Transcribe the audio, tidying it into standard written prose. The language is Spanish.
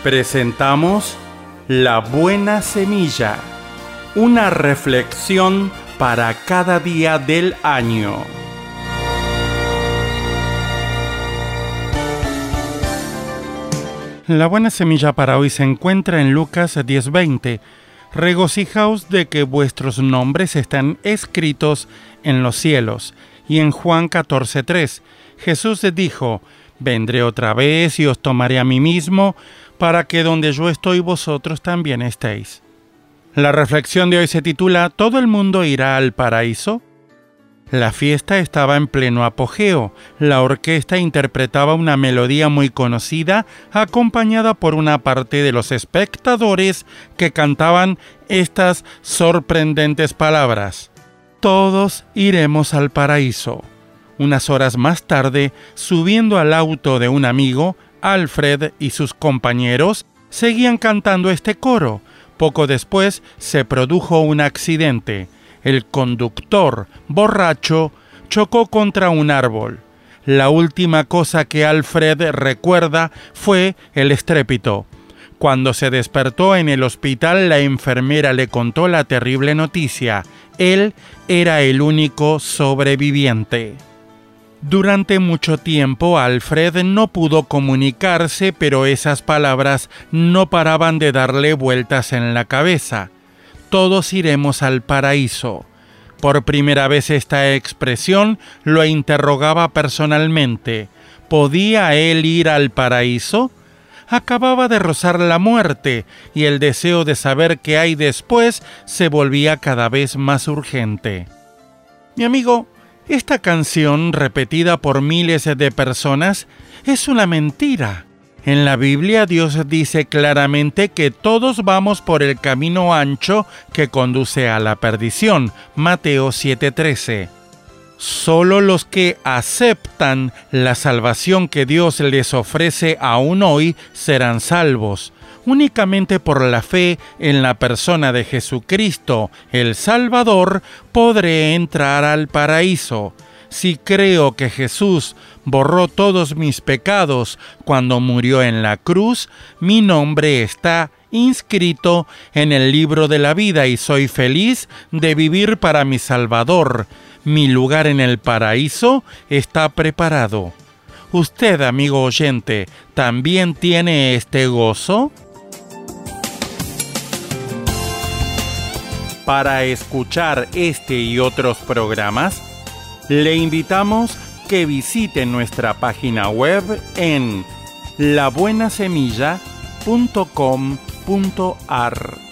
Presentamos La Buena Semilla, una reflexión para cada día del año. La buena semilla para hoy se encuentra en Lucas 10:20. Regocijaos de que vuestros nombres están escritos en los cielos. Y en Juan 14:3, Jesús dijo: vendré otra vez y os tomaré a mí mismo, para que donde yo estoy vosotros también estéis. La reflexión de hoy se titula ¿Todo el mundo irá al paraíso? La fiesta estaba en pleno apogeo. La orquesta interpretaba una melodía muy conocida, acompañada por una parte de los espectadores que cantaban estas sorprendentes palabras: todos iremos al paraíso. Unas horas más tarde, subiendo al auto de un amigo, Alfred y sus compañeros seguían cantando este coro. Poco después se produjo un accidente. El conductor, borracho, chocó contra un árbol. La última cosa que Alfred recuerda fue el estrépito. Cuando se despertó en el hospital, la enfermera le contó la terrible noticia. Él era el único sobreviviente. Durante mucho tiempo Alfred no pudo comunicarse, pero esas palabras no paraban de darle vueltas en la cabeza. Todos iremos al paraíso. Por primera vez esta expresión lo interrogaba personalmente. ¿Podía él ir al paraíso? Acababa de rozar la muerte y el deseo de saber qué hay después se volvía cada vez más urgente. Mi amigo, esta canción, repetida por miles de personas, es una mentira. En la Biblia Dios dice claramente que todos vamos por el camino ancho que conduce a la perdición. Mateo 7:13. Solo los que aceptan la salvación que Dios les ofrece aún hoy serán salvos. Únicamente por la fe en la persona de Jesucristo, el Salvador, podré entrar al paraíso. Si creo que Jesús borró todos mis pecados cuando murió en la cruz, mi nombre está inscrito en el libro de la vida y soy feliz de vivir para mi Salvador. Mi lugar en el paraíso está preparado. ¿Usted, amigo oyente, también tiene este gozo? Para escuchar este y otros programas, le invitamos que visite nuestra página web en labuenasemilla.com.ar.